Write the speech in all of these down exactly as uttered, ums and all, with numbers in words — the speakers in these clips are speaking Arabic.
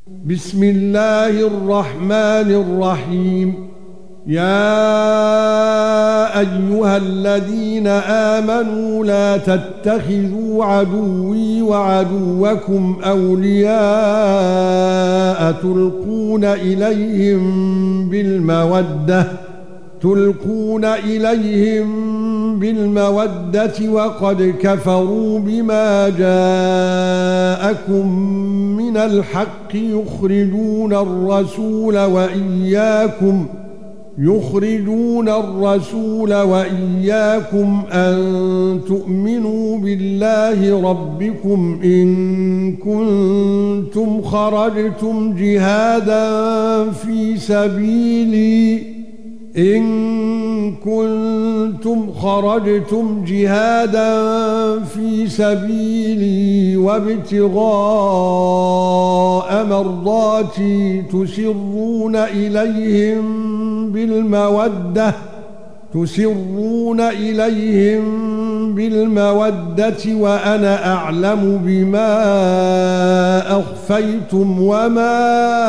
بسم الله الرحمن الرحيم. يا ايها الذين آمنوا لا تتخذوا عدوي وعدوكم اولياء تلقون اليهم بالموده تلقون اليهم بالمودة وقد كفروا بما جاءكم من الحق يخرجون الرسول وإياكم يخرجون الرسول وإياكم أن تؤمنوا بالله ربكم إن كنتم خرجتم جهادا في سبيلي إن كنتم خرجتم جهادا في سبيلي وابتغاء مرضاتي تسرون إليهم بالمودة تسرون إليهم بالمودة وأنا أعلم بما أخفيتم وما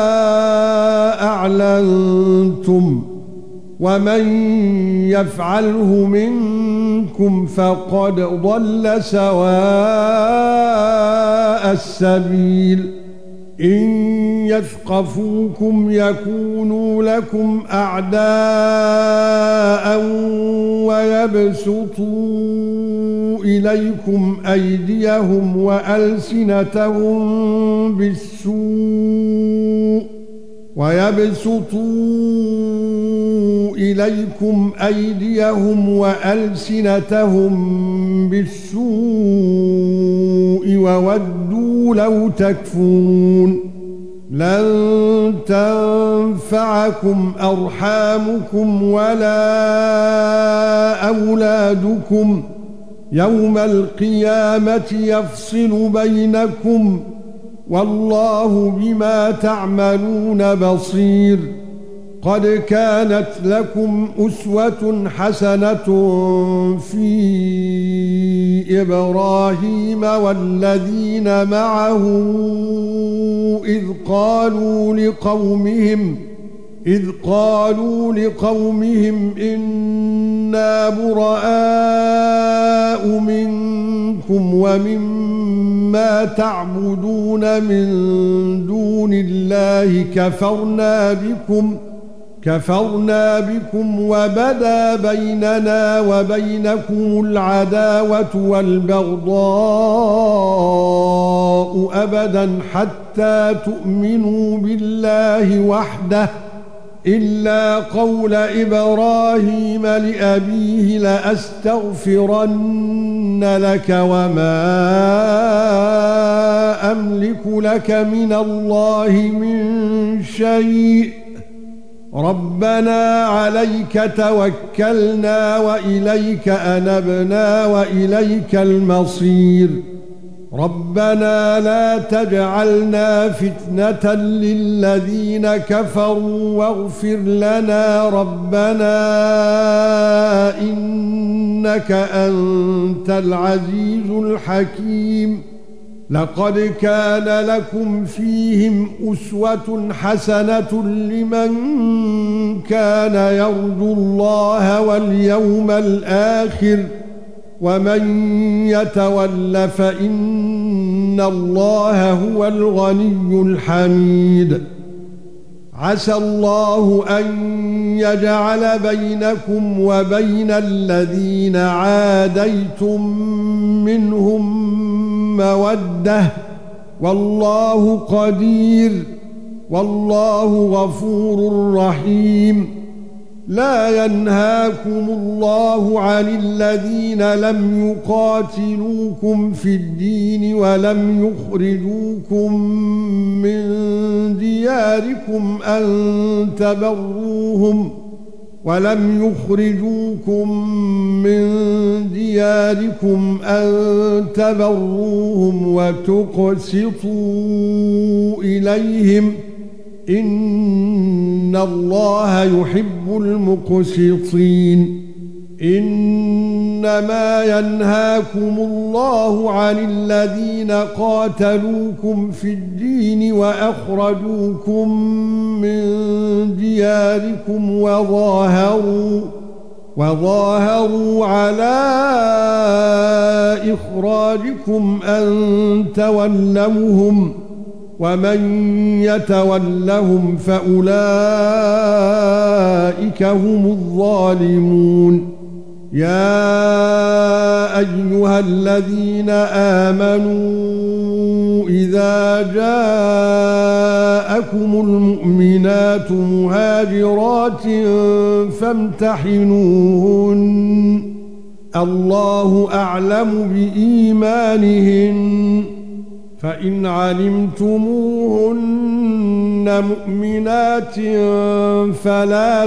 أعلنتم ومن يفعله منكم فقد ضل سواء السبيل. إن يثقفوكم يكونوا لكم أعداء ويبسطوا إليكم أيديهم وألسنتهم بالسوء ويبسطوا إليكم أيديهم وألسنتهم بالسوء وودوا لو تكفرون. لن تنفعكم أرحامكم ولا أولادكم يوم القيامة يفصل بينكم والله بما تعملون بصير. قد كانت لكم أسوة حسنة في إبراهيم والذين معه إذ قالوا لقومهم إذ قالوا لقومهم إنا براء منكم ومما تعبدون من دون الله كفرنا بكم كفرنا بكم وبدا بيننا وبينكم العداوة والبغضاء أبدا حتى تؤمنوا بالله وحده إلا قول إبراهيم لأبيه لأستغفرن لك وما أملك لك من الله من شيء ربنا عليك توكلنا وإليك أنبنا وإليك المصير. ربنا لا تجعلنا فتنة للذين كفروا واغفر لنا ربنا إنك أنت العزيز الحكيم. لقد كان لكم فيهم أسوة حسنة لمن كان يرجو الله واليوم الآخر ومن يتول فإن الله هو الغني الحميد. عسى الله أن يجعل بينكم وبين الذين عاديتم منهم مودة والله قدير والله غفور رحيم. لا ينهاكم الله عن الذين لم يقاتلوكم في الدين ولم يخرجوكم من دياركم أن تبروهم ولم يخرجوكم من دياركم أن تبروهم وتقسطوا إليهم إن الله يحب المقسطين. انما ينهاكم الله عن الذين قاتلوكم في الدين واخرجوكم من دياركم وظاهروا وظاهروا على اخراجكم ان تولوهم ومن يتولهم فاولئك هم الظالمون يا ايها الذين امنوا اذا جاءكم المؤمنات مهاجرات فامتحنوهن الله اعلم بايمانهن فإن علمتموهن مؤمنات فلا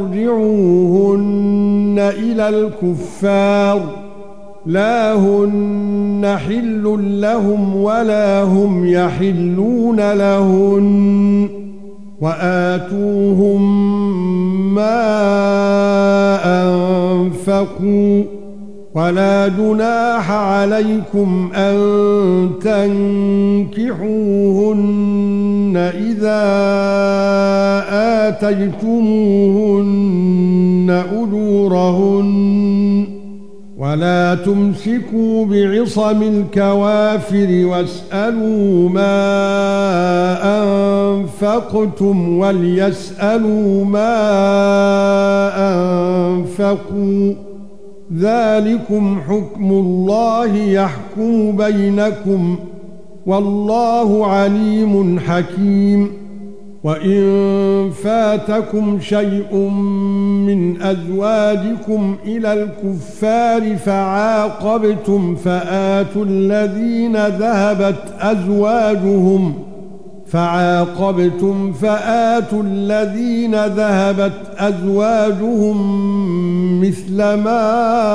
ترجعوهن إلى الكفار لا هن حل لهم ولا هم يحلون لهن وآتوهم ما أنفقوا ولا جناح عليكم أن تنكحوهن إذا آتيتموهن أجورهن ولا تمسكوا بعصم الكوافر واسألوا ما أنفقتم وليسألوا ما أنفقوا ذلكم حكم الله يحكم بينكم والله عليم حكيم وإن فاتكم شيء من أزواجكم إلى الكفار فعاقبتم فآتوا الذين ذهبت أزواجهم فعاقبتم فآتوا الذين ذهبت أزواجهم مثل ما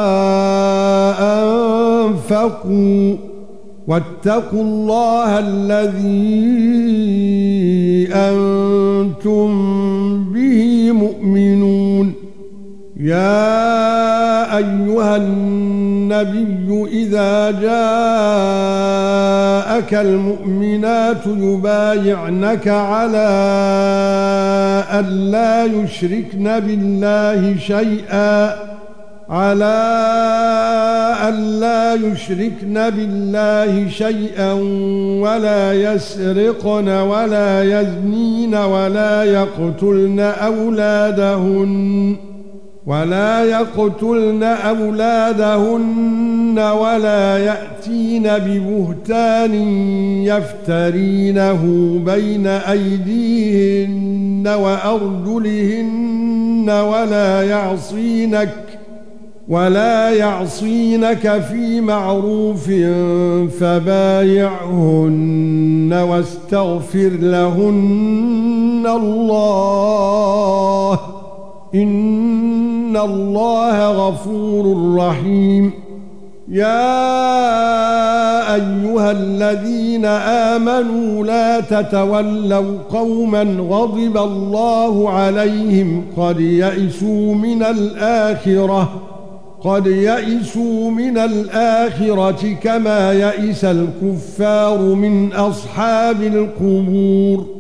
أنفقوا واتقوا الله الذي أنتم به مؤمنون يا أيها النبي إذا جاءك المؤمنات يبايعنك على أن لا يشركن بالله شيئا على أن لا يشركن بالله شيئا ولا يسرقن ولا يزنين ولا يقتلن أولادهن ولا يقتلن أولادهن ولا يأتين ببهتان يفترينه بين أيديهن وأرجلهن ولا يعصينك ولا يعصينك في معروف فبايعهن واستغفر لهن الله إن الله غفور رحيم يا ايها الذين امنوا لا تتولوا قوما غضب الله عليهم قد يئسوا من الاخره قد يئسوا من الاخره كما يئس الكفار من اصحاب القبور